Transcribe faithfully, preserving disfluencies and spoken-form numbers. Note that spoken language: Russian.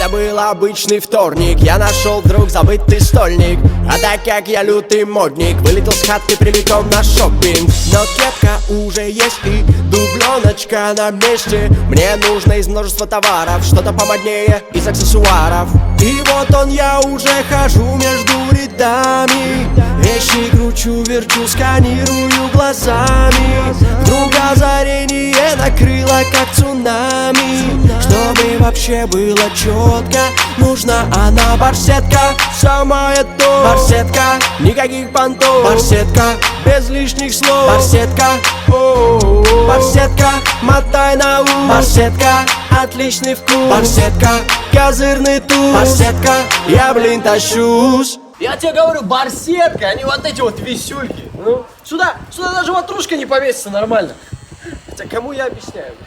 Это был обычный вторник, я нашел вдруг забытый стольник. А так как я лютый модник, вылетел с хатки прямиком на шоппинг. Но кепка уже есть и дубленочка на месте. Мне нужно из множества товаров что-то помоднее из аксессуаров. И вот он, я уже хожу между рядами, вещи кручу, верчу, сканирую глазами. Вдруг озарение накрыло как цунами. Чтобы вообще было четко, нужна она барсетка. Самая то барсетка, никаких понтов. Барсетка, без лишних слов. Барсетка, о-о-о. Барсетка, мотай на ус. Барсетка, отличный вкус. Барсетка, козырный туз. Барсетка, я, блин, тащусь. Я тебе говорю, барсетка, а не вот эти вот висюльки. Ну, сюда, сюда даже ватрушка не повесится нормально. Хотя кому я объясняю?